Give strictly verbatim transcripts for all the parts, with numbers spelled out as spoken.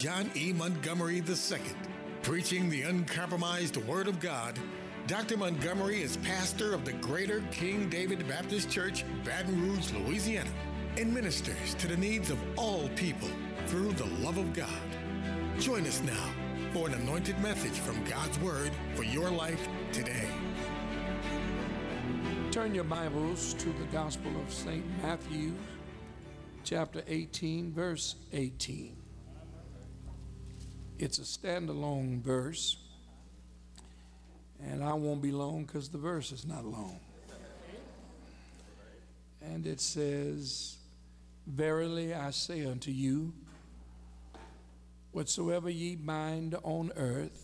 John E. Montgomery the Second, preaching the uncompromised Word of God. Doctor Montgomery is pastor of the Greater King David Baptist Church, Baton Rouge, Louisiana, and ministers to the needs of all people through the love of God. Join us now for an anointed message from God's Word for your life today. Turn your Bibles to the Gospel of Saint Matthew, chapter eighteen, verse eighteen. It's a standalone verse, and I won't be long because the verse is not long. And it says, "Verily I say unto you, whatsoever ye bind on earth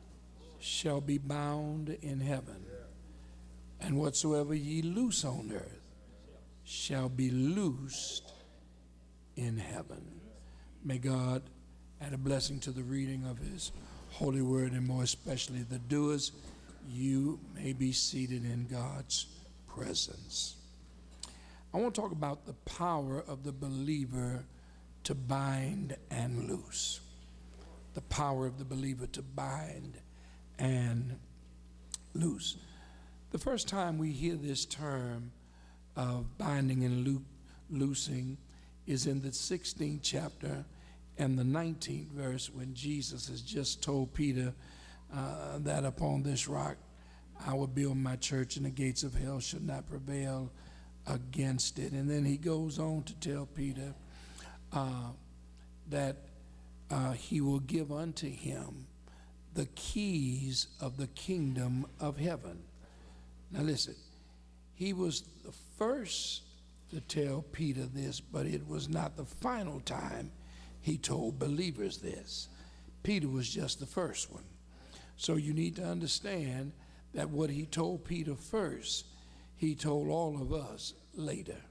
shall be bound in heaven, and whatsoever ye loose on earth shall be loosed in heaven." May God add a blessing to the reading of his holy word, and more especially the doers. You may be seated in God's presence. I want to talk about the power of the believer to bind and loose. The power of the believer to bind and loose. The first time we hear this term of binding and lo- loosing is in the sixteenth chapter and the nineteenth verse, when Jesus has just told Peter uh, that upon this rock I will build my church, and the gates of hell shall not prevail against it. And then he goes on to tell Peter uh, that uh, he will give unto him the keys of the kingdom of heaven. Now listen, he was the first to tell Peter this, but it was not the final time he told believers this. Peter was just the first one. So you need to understand that what he told Peter first, he told all of us later.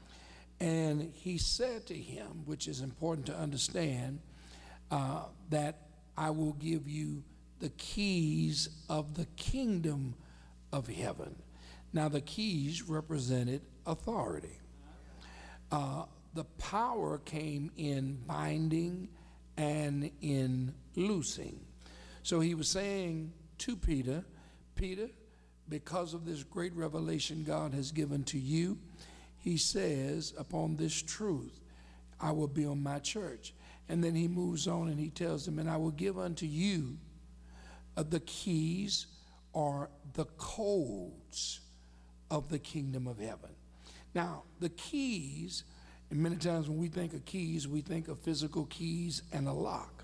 And he said to him, which is important to understand, uh, that I will give you the keys of the kingdom of heaven. Now the keys represented authority. Uh, the power came in binding and in loosing. So he was saying to Peter, Peter, because of this great revelation God has given to you, he says, upon this truth, I will build my church. And then he moves on and he tells them, and I will give unto you uh, the keys or the codes of the kingdom of heaven. Now, the keys, and many times when we think of keys, we think of physical keys and a lock.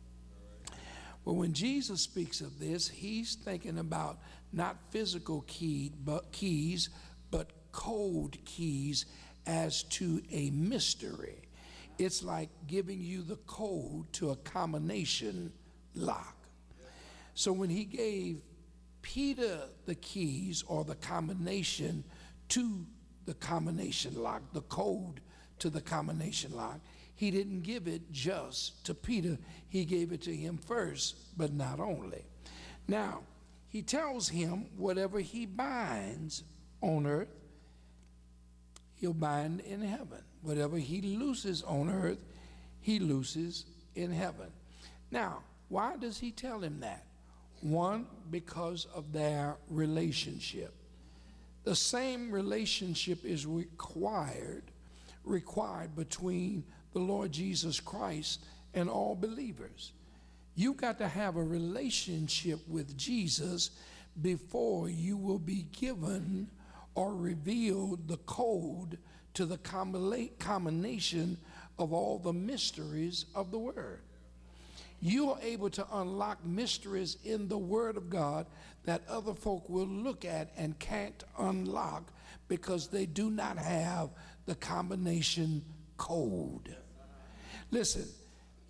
Well, when Jesus speaks of this, he's thinking about not physical key, but keys, but code keys as to a mystery. It's like giving you the code to a combination lock. So when he gave Peter the keys or the combination to the combination lock, the code to the combination lock, he didn't give it just to Peter. He gave it to him first, but not only. Now, he tells him whatever he binds on earth, he'll bind in heaven. Whatever he looses on earth, he looses in heaven. Now, why does he tell him that? One, because of their relationship. The same relationship is required required between the Lord Jesus Christ and all believers. You've got to have a relationship with Jesus before you will be given or revealed the code to the combination of all the mysteries of the Word. You are able to unlock mysteries in the Word of God that other folk will look at and can't unlock because they do not have the combination code. Listen,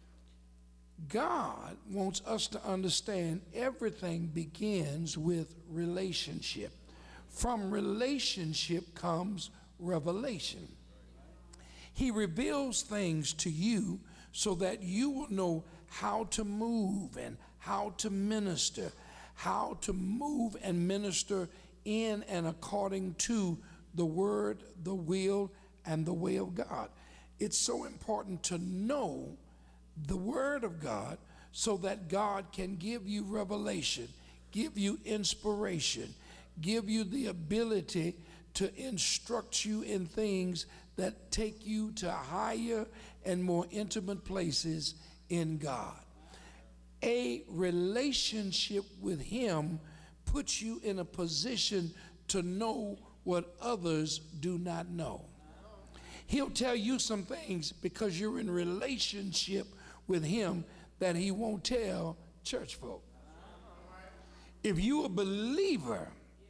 God wants us to understand everything begins with relationship. From relationship comes revelation. He reveals things to you so that you will know how to move and how to minister, how to move and minister in and according to the word, the will, and the way of God. It's so important to know the Word of God so that God can give you revelation, give you inspiration, give you the ability to instruct you in things that take you to higher and more intimate places in God. A relationship with Him puts you in a position to know what others do not know. He'll tell you some things because you're in relationship with Him that He won't tell church folk. If you're a believer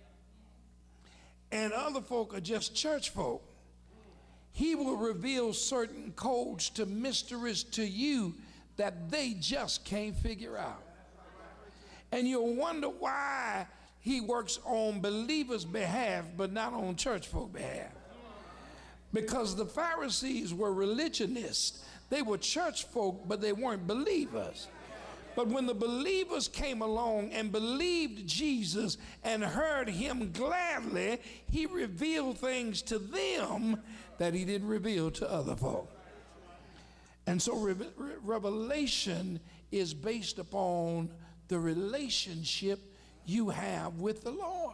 and other folk are just church folk, He will reveal certain codes to mysteries to you that they just can't figure out. And you'll wonder why He works on believers' behalf but not on church folk behalf. Because the Pharisees were religionists. They were church folk, but they weren't believers. But when the believers came along and believed Jesus and heard Him gladly, He revealed things to them that He didn't reveal to other folk. And so re- re- revelation is based upon the relationship you have with the Lord.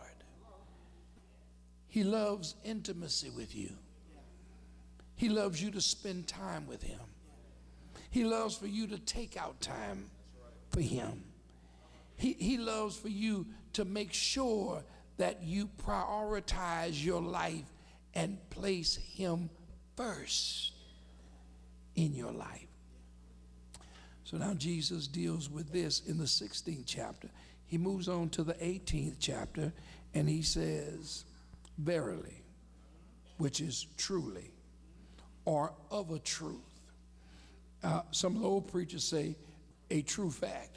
He loves intimacy with you. He loves you to spend time with Him. He loves for you to take out time for Him. He, he loves for you to make sure that you prioritize your life and place Him first in your life. So now Jesus deals with this in the sixteenth chapter. He moves on to the eighteenth chapter and He says, verily, which is truly, or of a truth. Uh, some of the old preachers say, a true fact.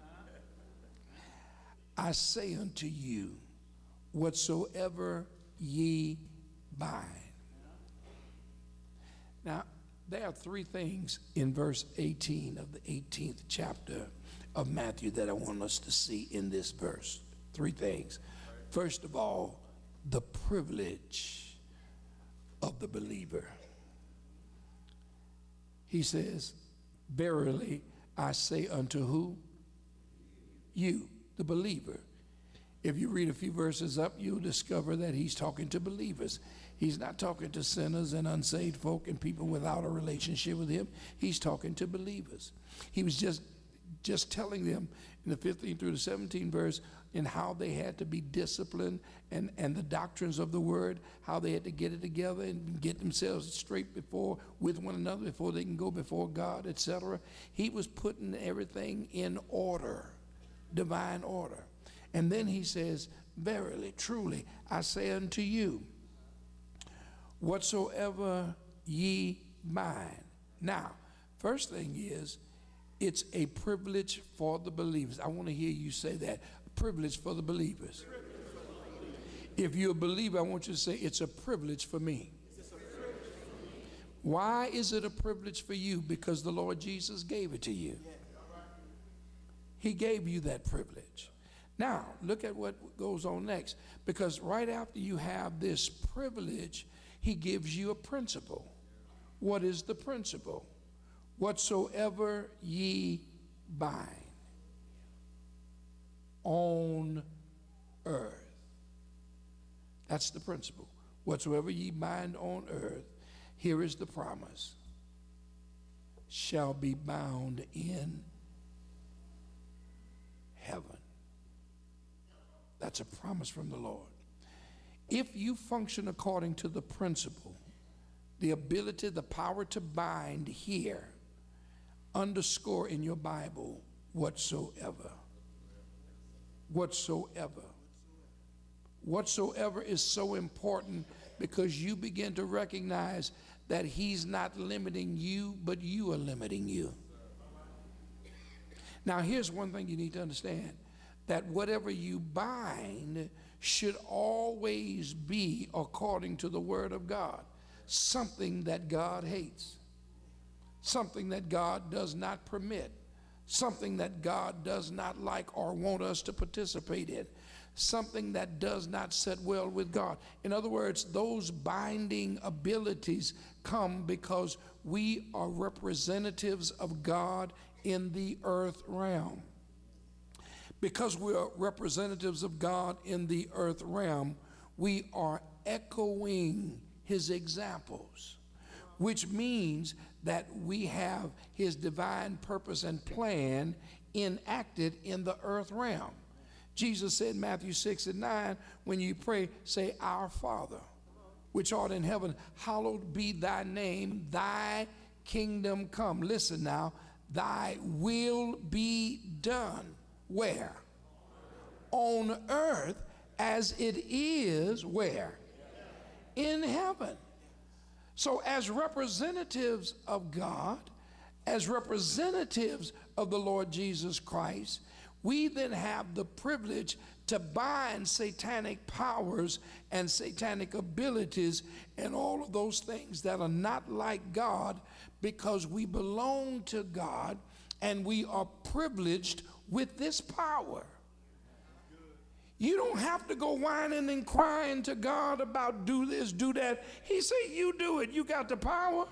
I say unto you, whatsoever ye bind. Now, there are three things in verse eighteen of the eighteenth chapter of Matthew that I want us to see in this verse. Three things. First of all, the privilege of the believer. He says, verily I say unto who? You, the believer. If you read a few verses up, you'll discover that He's talking to believers. He's not talking to sinners and unsaved folk and people without a relationship with Him. He's talking to believers. He was just, just telling them in the fifteenth through the seventeenth verse in how they had to be disciplined and, and the doctrines of the Word, how they had to get it together and get themselves straight before with one another before they can go before God, et cetera. He was putting everything in order, divine order. And then He says, verily, truly, I say unto you, whatsoever ye bind. Now, first thing is, it's a privilege for the believers. I want to hear you say that. Privilege for the believers. If you're a believer, I want you to say, it's a privilege for me. Why is it a privilege for you? Because the Lord Jesus gave it to you. He gave you that privilege. Now, look at what goes on next. Because right after you have this privilege, He gives you a principle. What is the principle? Whatsoever ye bind on earth. That's the principle. Whatsoever ye bind on earth, here is the promise, shall be bound in heaven. That's a promise from the Lord. If you function according to the principle, the ability, the power to bind here, underscore in your Bible, whatsoever. Whatsoever. Whatsoever is so important because you begin to recognize that He's not limiting you, but you are limiting you. Now, here's one thing you need to understand, that whatever you bind should always be according to the Word of God, something that God hates, something that God does not permit, something that God does not like or want us to participate in, something that does not sit well with God. In other words, those binding abilities come because we are representatives of God in the earth realm. Because we are representatives of God in the earth realm, we are echoing his examples, which means that we have his divine purpose and plan enacted in the earth realm. Jesus said in Matthew six and nine, when you pray, say, Our Father, which art in heaven, hallowed be thy name, thy kingdom come. Listen now, thy will be done. Where? On earth as it is where? In heaven. So as representatives of God, as representatives of the Lord Jesus Christ, we then have the privilege to bind satanic powers and satanic abilities and all of those things that are not like God, because we belong to God and we are privileged with this power. You don't have to go whining and crying to God about do this, do that. He said, you do it. You got the power.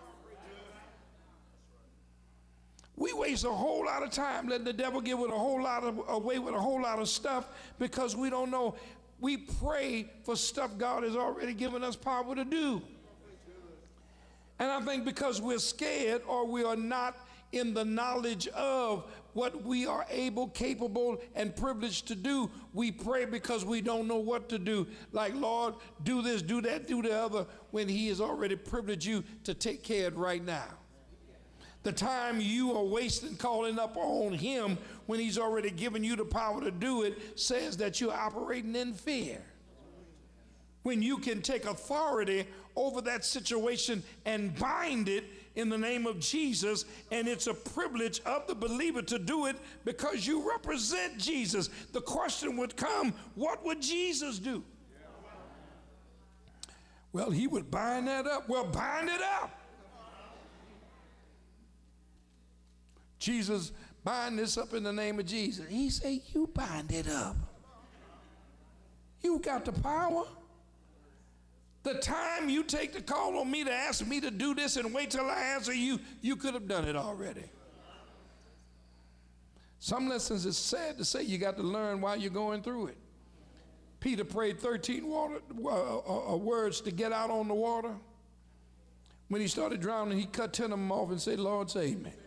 We waste a whole lot of time letting the devil get with a whole lot of away with a whole lot of stuff because we don't know. We pray for stuff God has already given us power to do. And I think because we're scared or we are not in the knowledge of what we are able, capable, and privileged to do, we pray because we don't know what to do. Like, Lord, do this, do that, do the other, when he has already privileged you to take care of it right now. The time you are wasting calling up on him when he's already given you the power to do it says that you're operating in fear. When you can take authority over that situation and bind it in the name of Jesus, and it's a privilege of the believer to do it because you represent Jesus. The question would come, what would Jesus do? Well, he would bind that up. Well, bind it up. Jesus, bind this up in the name of Jesus. He said, you bind it up. You got the power. The time you take to call on me to ask me to do this and wait till I answer you, you could have done it already. Some lessons it's sad to say you got to learn while you're going through it. Peter prayed thirteen water, uh, uh, words to get out on the water. When he started drowning, he cut ten of them off and said, Lord, save me.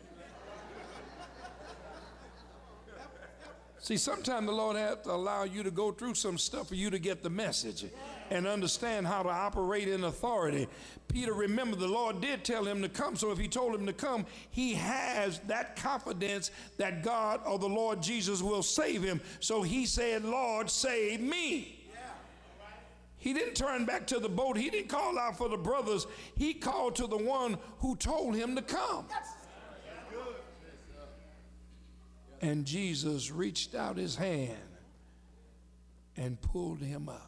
See, sometimes the Lord has to allow you to go through some stuff for you to get the message and understand how to operate in authority. Peter, remember, the Lord did tell him to come, so if he told him to come, he has that confidence that God or the Lord Jesus will save him. So he said, Lord, save me. He didn't turn back to the boat. He didn't call out for the brothers. He called to the one who told him to come. And Jesus reached out his hand and pulled him up.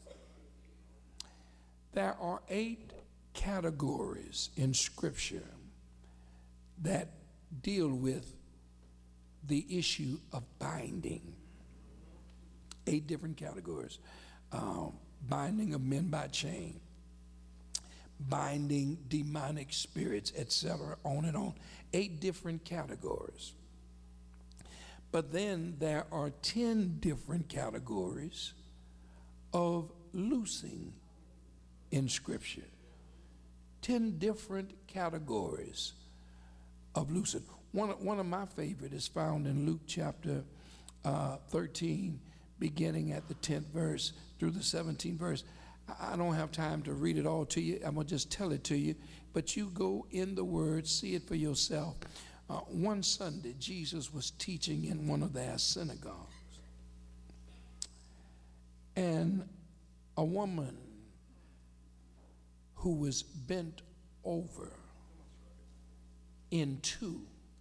There are eight categories in Scripture that deal with the issue of binding. Eight different categories. Um, binding of men by chain, binding demonic spirits, et cetera, on and on. Eight different categories. But then there are ten different categories of loosing in Scripture. Ten different categories of loosing. One, one of my favorite is found in Luke chapter uh, thirteen, beginning at the tenth verse through the seventeenth verse. I, I don't have time to read it all to you. I'm going to just tell it to you. But you go in the Word, see it for yourself. Uh, one Sunday, Jesus was teaching in one of their synagogues. And a woman who was bent over in two.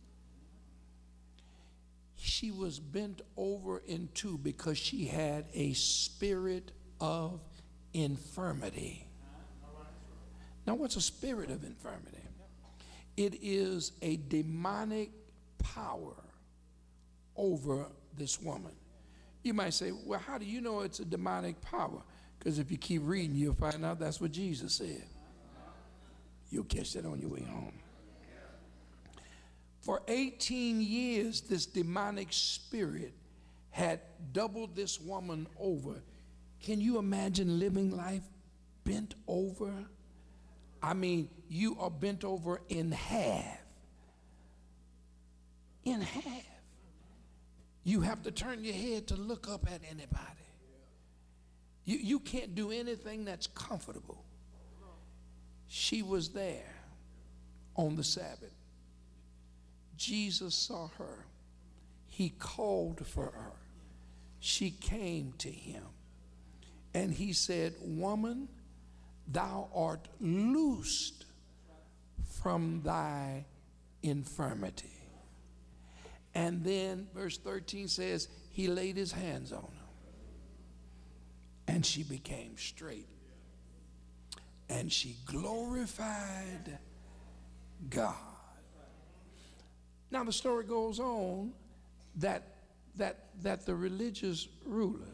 She was bent over in two because she had a spirit of infirmity. Now, what's a spirit of infirmity? It is a demonic power over this woman. You might say, well, how do you know it's a demonic power? Because if you keep reading, you'll find out that's what Jesus said. You'll catch that on your way home. For eighteen years, this demonic spirit had doubled this woman over. Can you imagine living life bent over? I mean, you are bent over in half. In half. You have to turn your head to look up at anybody. You, you can't do anything that's comfortable. She was there on the Sabbath. Jesus saw her. He called for her. She came to him. And he said, "Woman, thou art loosed from thy infirmity." And then verse thirteen says, he laid his hands on her. And she became straight. And she glorified God. Now the story goes on that, that, that the religious rulers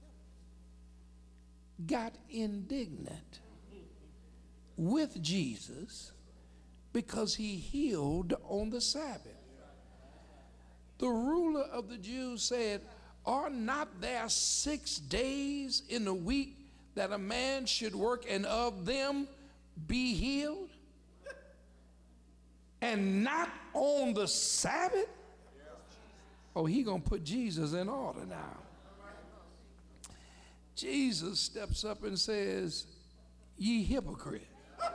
got indignant with Jesus because he healed on the Sabbath. The ruler of the Jews said, "Are not there six days in a week that a man should work, and of them be healed? And not on the Sabbath?" Oh, he gonna put Jesus in order now. Jesus steps up and says, "Ye hypocrite,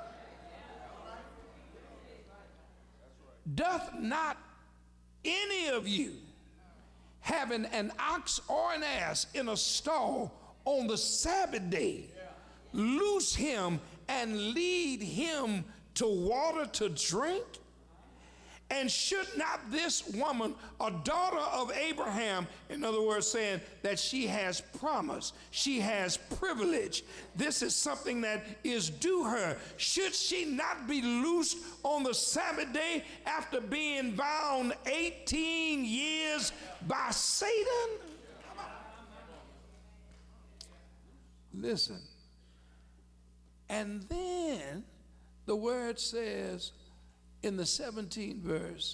doth not any of you, having an ox or an ass in a stall on the Sabbath day, loose him and lead him to water to drink? And should not this woman, a daughter of Abraham," in other words, saying that she has promise, she has privilege, this is something that is due her, should she not be loosed on the Sabbath day after being bound eighteen years by Satan? Listen. And then the word says, in the seventeenth verse,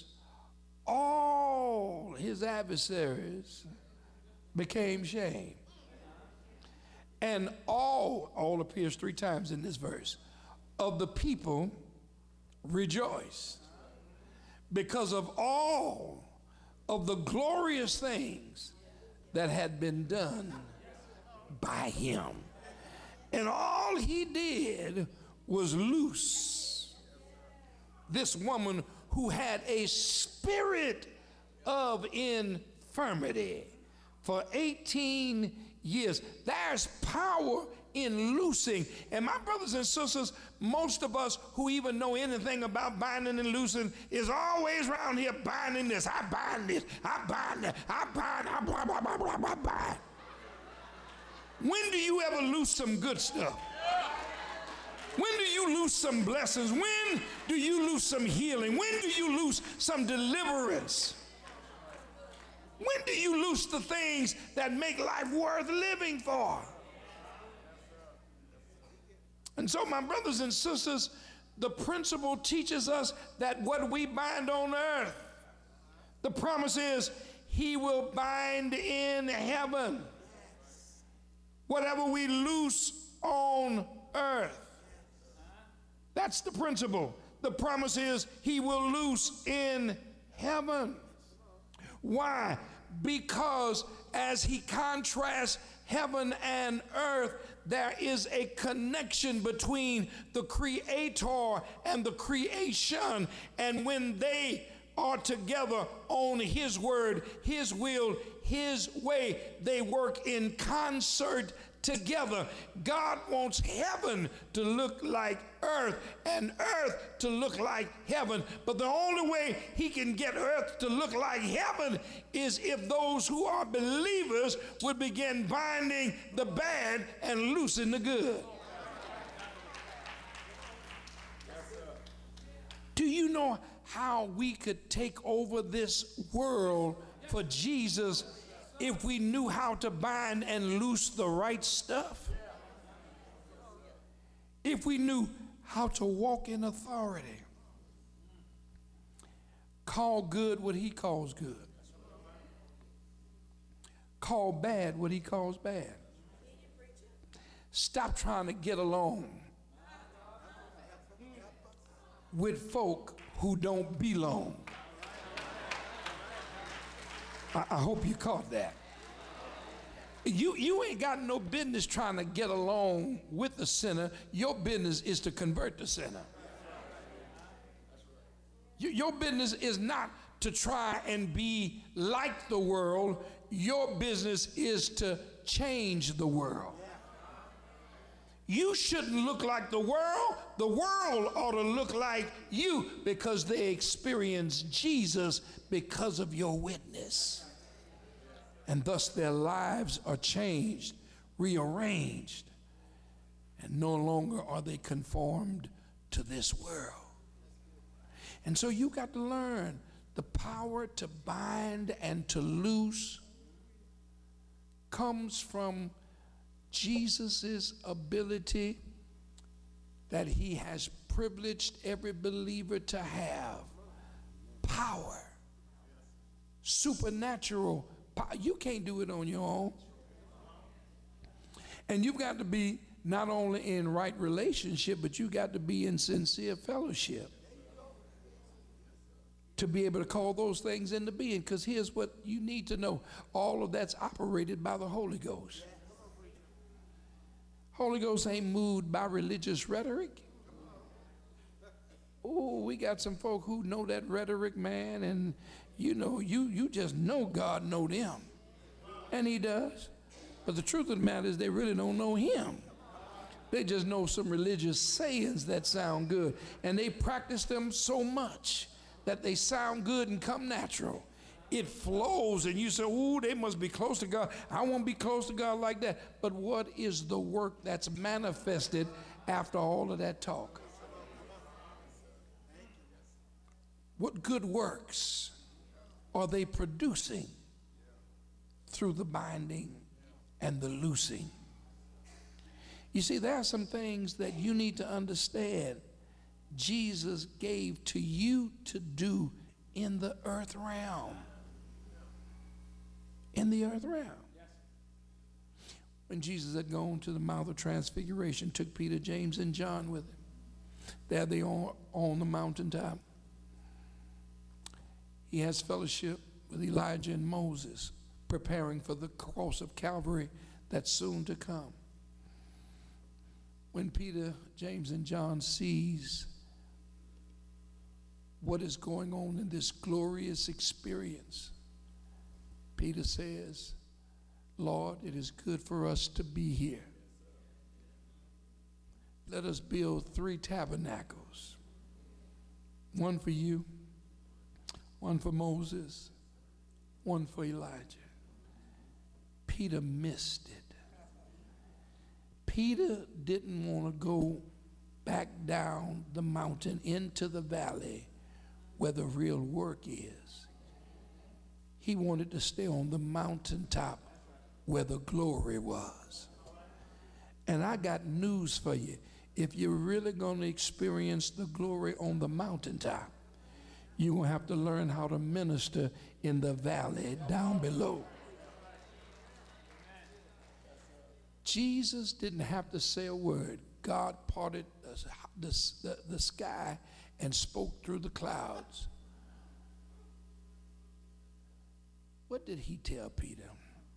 all his adversaries became shamed. And all, all appears three times in this verse, of the people rejoiced because of all of the glorious things that had been done by him. And all he did was loose this woman who had a spirit of infirmity for eighteen years. There's power in loosing. And my brothers and sisters, most of us who even know anything about binding and loosing is always around here binding this. I bind this. I bind that. I bind. I blah, blah, blah, blah, blah, blah. When do you ever loose some good stuff? When do you lose some blessings? When do you lose some healing? When do you lose some deliverance? When do you lose the things that make life worth living for? And so, my brothers and sisters, the principle teaches us that what we bind on earth, the promise is he will bind in heaven. Whatever we loose on earth. That's the principle. The promise is he will loose in heaven. Why? Because as he contrasts heaven and earth, there is a connection between the Creator and the creation. And when they are together on his word, his will, his way, they work in concert together. God wants heaven to look like earth and earth to look like heaven. But the only way he can get earth to look like heaven is if those who are believers would begin binding the bad and loosing the good. Do you know how we could take over this world for Jesus if we knew how to bind and loose the right stuff? If we knew how to walk in authority. Call good what he calls good. Call bad what he calls bad. Stop trying to get along with folk who don't belong. I, I hope you caught that. You, you ain't got no business trying to get along with the sinner. Your business is to convert the sinner. You, your business is not to try and be like the world. Your business is to change the world. You shouldn't look like the world. The world ought to look like you because they experience Jesus because of your witness. And thus their lives are changed, rearranged, and no longer are they conformed to this world. And so you got to learn the power to bind and to loose comes from Jesus' ability that he has privileged every believer to have. Power, supernatural power. You can't do it on your own. And you've got to be not only in right relationship, but you got to be in sincere fellowship to be able to call those things into being. Because here's what you need to know. All of that's operated by the Holy Ghost. Holy Ghost ain't moved by religious rhetoric. Oh, we got some folk who know that rhetoric, man, and you know, you, you just know God know them. And he does. But the truth of the matter is they really don't know him. They just know some religious sayings that sound good. And they practice them so much that they sound good and come natural. It flows and you say, ooh, they must be close to God. I won't be close to God like that. But what is the work that's manifested after all of that talk? What good works are they producing through the binding and the loosing? You see, there are some things that you need to understand Jesus gave to you to do in the earth realm. In the earth realm. When Jesus had gone to the Mount of Transfiguration, took Peter, James, and John with him. There they are on the mountaintop. He has fellowship with Elijah and Moses, preparing for the cross of Calvary that's soon to come. When Peter, James, and John sees what is going on in this glorious experience, Peter says, Lord, it is good for us to be here. Let us build three tabernacles, one for you, one for Moses, one for Elijah. Peter missed it. Peter didn't want to go back down the mountain into the valley where the real work is. He wanted to stay on the mountaintop where the glory was. And I got news for you. If you're really going to experience the glory on the mountaintop, you're going to have to learn how to minister in the valley down below. Jesus didn't have to say a word. God parted the, the, the sky and spoke through the clouds. What did he tell Peter?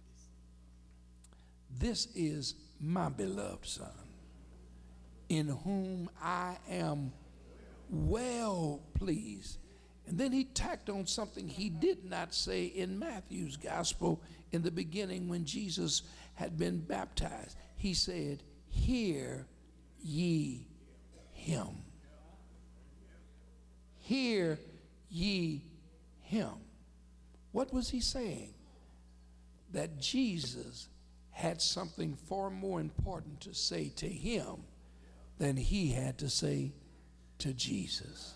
This is my beloved Son, in whom I am well pleased. And then he tacked on something he did not say in Matthew's gospel in the beginning when Jesus had been baptized. He said, hear ye him. Hear ye him. What was he saying? That Jesus had something far more important to say to him than he had to say to Jesus.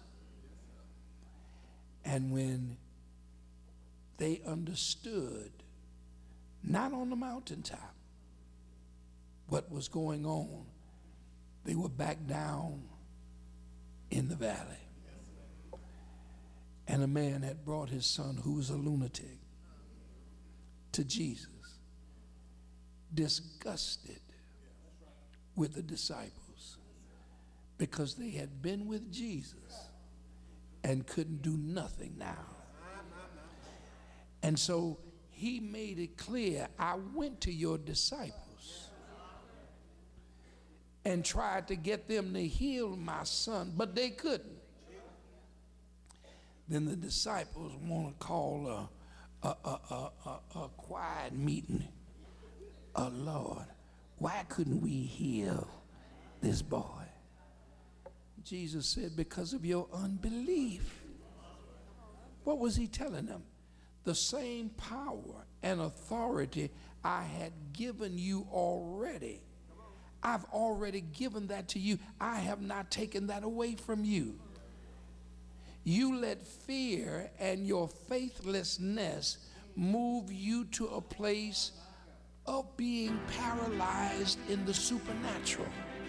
And when they understood, not on the mountaintop, what was going on, they were back down in the valley. And a man had brought his son, who was a lunatic, to Jesus, disgusted with the disciples because they had been with Jesus and couldn't do nothing now. And so he made it clear, I went to your disciples and tried to get them to heal my son, but they couldn't. Then the disciples want to call a, a, a, a, a, a quiet meeting. Oh, Lord, why couldn't we heal this boy? Jesus said, because of your unbelief. What was he telling them? The same power and authority I had given you already. I've already given that to you. I have not taken that away from you. You let fear and your faithlessness move you to a place of being paralyzed in the supernatural.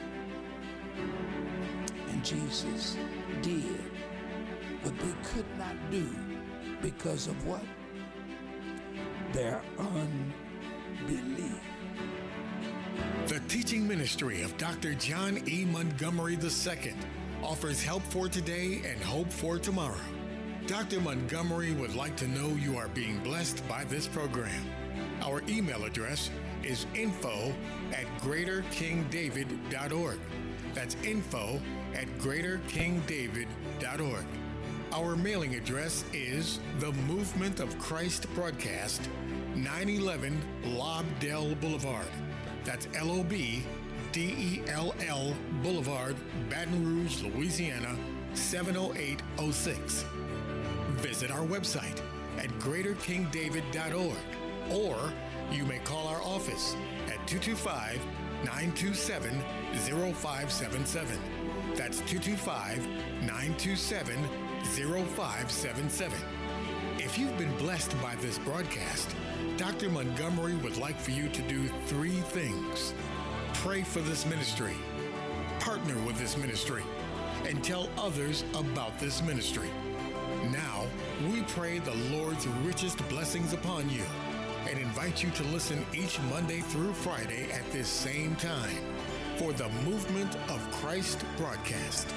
And Jesus did what they could not do because of what? Their unbelief. The teaching ministry of Doctor John E. Montgomery the Second offers help for today and hope for tomorrow. Doctor Montgomery would like to know you are being blessed by this program. Our email address is info at greater king david dot org. That's info at greater king david dot org. Our mailing address is The Movement of Christ Broadcast, nine eleven Lobdell Boulevard. That's L O B D E L L Boulevard, Baton Rouge, Louisiana, seven oh eight oh six. Visit our website at greater king david dot org, or you may call our office at two two five, nine two seven, zero five seven seven. That's two two five, nine two seven, zero five seven seven. If you've been blessed by this broadcast, Doctor Montgomery would like for you to do three things. Pray for this ministry, partner with this ministry, and tell others about this ministry. Now, we pray the Lord's richest blessings upon you and invite you to listen each Monday through Friday at this same time for the Movement of Christ broadcast.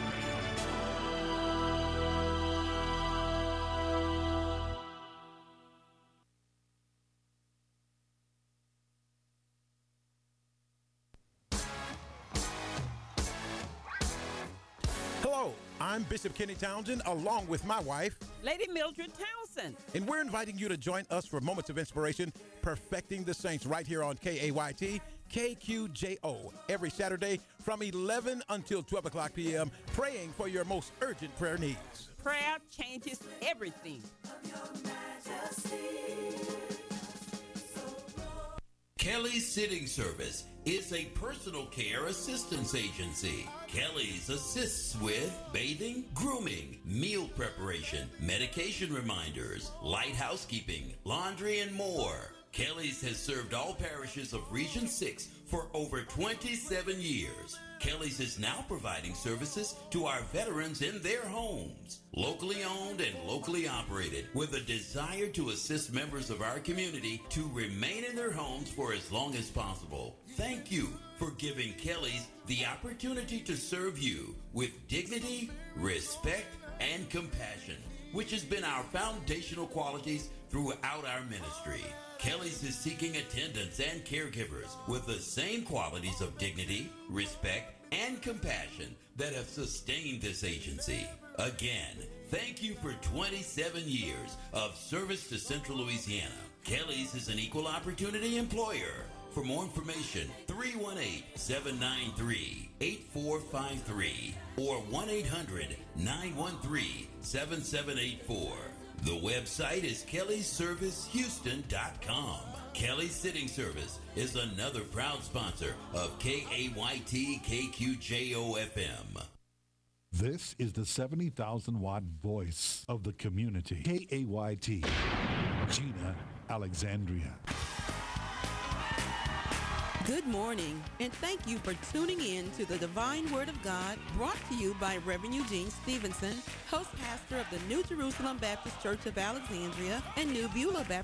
Hello, I'm Bishop Kenny Townsend, along with my wife, Lady Mildred Townsend. and we're inviting you to join us for Moments of Inspiration, Perfecting the Saints, right here on K A Y T, K Q J O, every Saturday from eleven until twelve o'clock p.m., praying for your most urgent prayer needs. Prayer changes everything. Kelly's Sitting Service is a personal care assistance agency. Kelly's assists with bathing, grooming, meal preparation, medication reminders, light housekeeping, laundry, and more. Kelly's has served all parishes of Region six for over twenty-seven years. Kelly's is now providing services to our veterans in their homes. Locally owned and locally operated, with a desire to assist members of our community to remain in their homes for as long as possible. Thank you for giving Kelly's the opportunity to serve you with dignity, respect, and compassion, which has been our foundational qualities throughout our ministry. Kelly's is seeking attendants and caregivers with the same qualities of dignity, respect, and compassion that have sustained this agency. Again, thank you for twenty-seven years of service to Central Louisiana. Kelly's is an equal opportunity employer. For more information, three one eight, seven nine three, eight four five three or one eight hundred, nine one three, seven seven eight four. The website is kellys service houston dot com. Kelly's Sitting Service is another proud sponsor of K A Y T K Q J O F M. This is the seventy thousand watt voice of the community. K A Y T, Gina Alexandria. Good morning, and thank you for tuning in to the Divine Word of God, brought to you by Reverend Eugene Stevenson, host pastor of the New Jerusalem Baptist Church of Alexandria and New Beulah Baptist